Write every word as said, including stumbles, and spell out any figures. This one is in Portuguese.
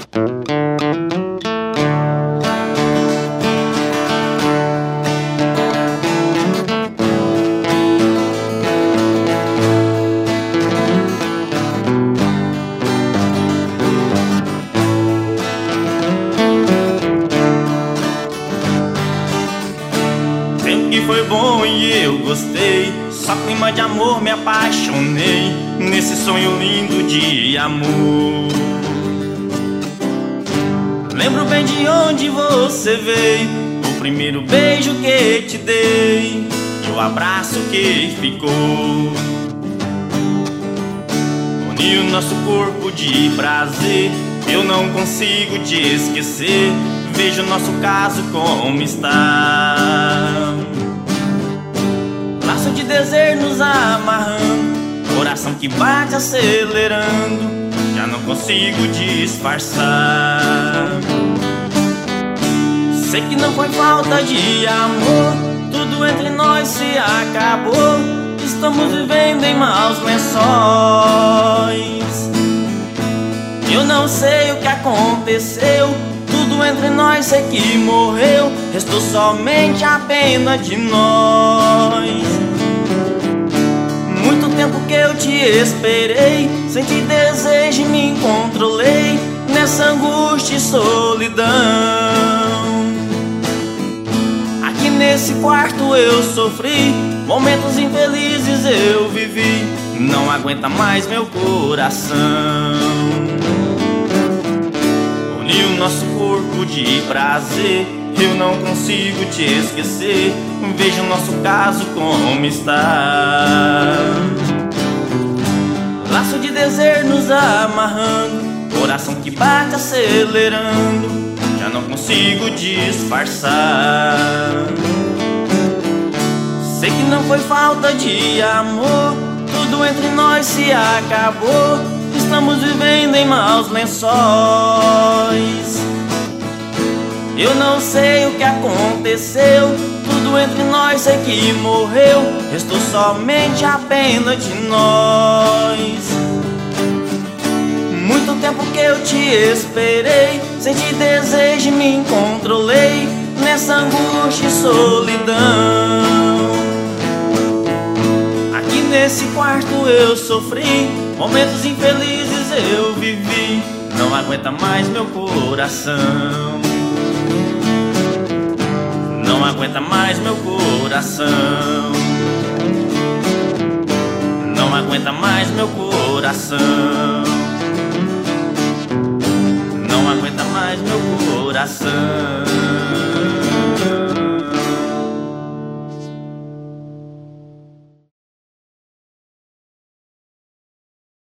Que foi bom e eu gostei, só clima de amor me apaixonei nesse sonho lindo de amor. Lembro bem de onde você veio, o primeiro beijo que te dei e o abraço que ficou. Uniu nosso corpo de prazer, eu não consigo te esquecer. Vejo nosso caso como está, laço de desejo nos amarrando, coração que bate acelerando, já não consigo disfarçar. Sei que não foi falta de amor, tudo entre nós se acabou. Estamos vivendo em maus lençóis. Eu não sei o que aconteceu, tudo entre nós sei que morreu. Restou somente a pena de nós. Muito tempo que eu te esperei, senti desejo e me controlei nessa angústia e solidão. Aqui nesse quarto eu sofri, momentos infelizes eu vivi. Não aguenta mais meu coração. Uniu nosso corpo de prazer, eu não consigo te esquecer. Veja o nosso caso como está, laço de desejo nos amarrando, coração que bate acelerando, já não consigo disfarçar. Sei que não foi falta de amor, tudo entre nós se acabou. Estamos vivendo em maus lençóis. Eu não sei o que aconteceu, tudo entre nós sei que morreu. Restou somente a pena de nós. Muito tempo que eu te esperei, senti desejo e me controlei nessa angústia e solidão. Aqui nesse quarto eu sofri, momentos infelizes eu vivi. Não aguenta mais meu coração. Não aguenta mais meu coração. Não aguenta mais meu coração. Não aguenta mais meu coração.